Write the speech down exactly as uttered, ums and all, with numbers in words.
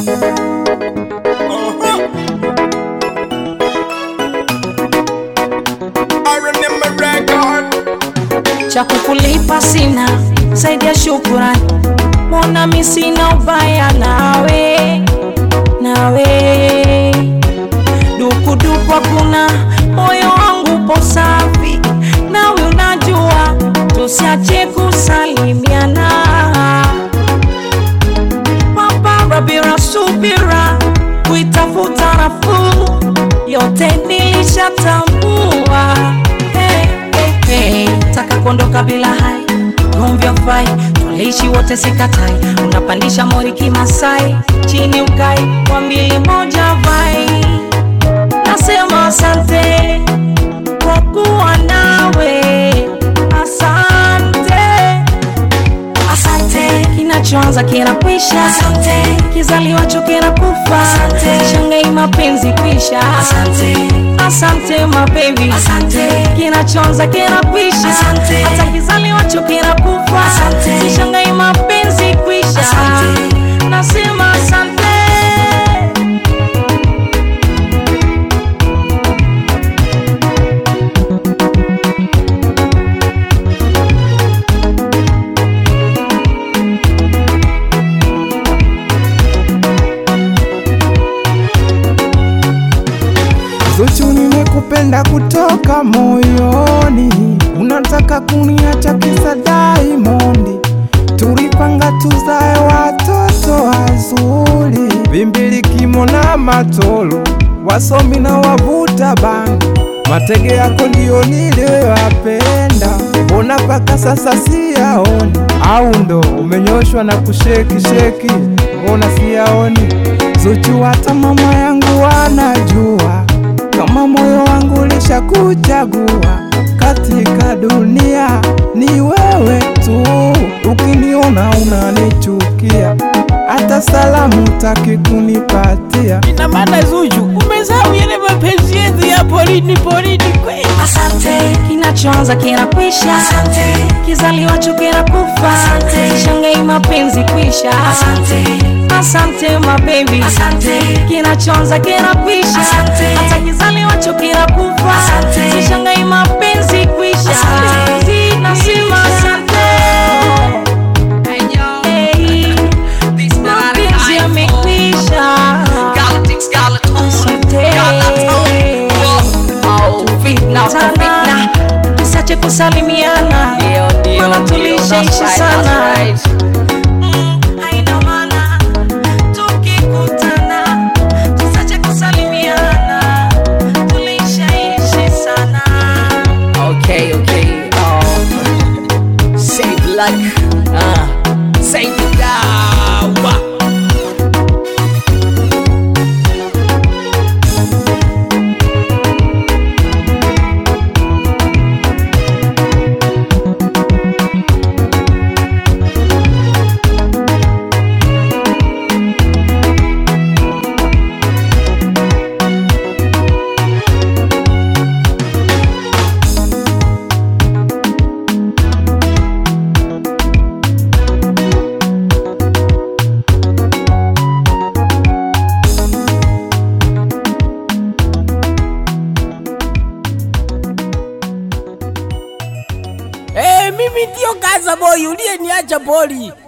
Cha kukulipa sina zaidi ya shukrani, mbona mimi sina ubaya nawe, nawe duku duku hakuna, moyo wangu upo safi, nawe unajua tusiache kusalimiana. Mapara bila subira kuitafuta nafuu, yote nilishatambua. Hey, hey, hey. Taka kuondoka bila hai, gomvi fai, tuliishi wote sikatai, unapandisha mori kimasai, chini ukai, kwa mbili moja vai. Nasema asante kwa kuwa nawe, asante, asante. Kinachoanza kinakwisha, asante. Kizaliwacho kinakufa, asante. Shangai mapenzi kwisha, asante. Asante my baby, asante. Kinachoanza kinakwisha, asante. Hata kizaliwacho kinakufa, asante. Shangai mapenzi kwisha, asante. Nasema asante. Zuchu, nimekupenda kutoka moyoni, unataka kuniacha kisa Diamond. Tulipanga tuzae watoto wazuri, bimbili kimo na matolo, wasomi na wavuta bangi. Matege yako ndio niliyopenda, mbona paka sasa siyaoni? Au ndo umenyoshwa na kusheki sheki, mbona siyaoni? Zuchu, hata mama yangu anajua kama moyo wangu ulishakuchagua. Katika dunia ni wewe tu, ukiniona unanichukia, hata salamu taki kunipatia. Ina maana Zuchu umesahau yale mapenzi yetu ya polini polini kweli. Asante. Kinachoanza kinakwisha, asante. Kizaliwacho kinakufa, asante. Shangai mapenzi kwisha, asante. Asante my baby, asante. Kinachoanza kinakwisha, asante. Hata kizaliwacho kinakufa, asante. Shangai mapenzi kwisha, asante. Nasema asante. Hey, mapenzi yamekwisha, asante. Tusache kusalimiana, maana tulishaisha sana. Haina maana tukikutana, tusache kusalimiana, tulishaisha sana. Okay, okay. Oh. Save luck. Ah, save the dawa. Eh, mimi ndio Gaza boy, uliye niacha boli.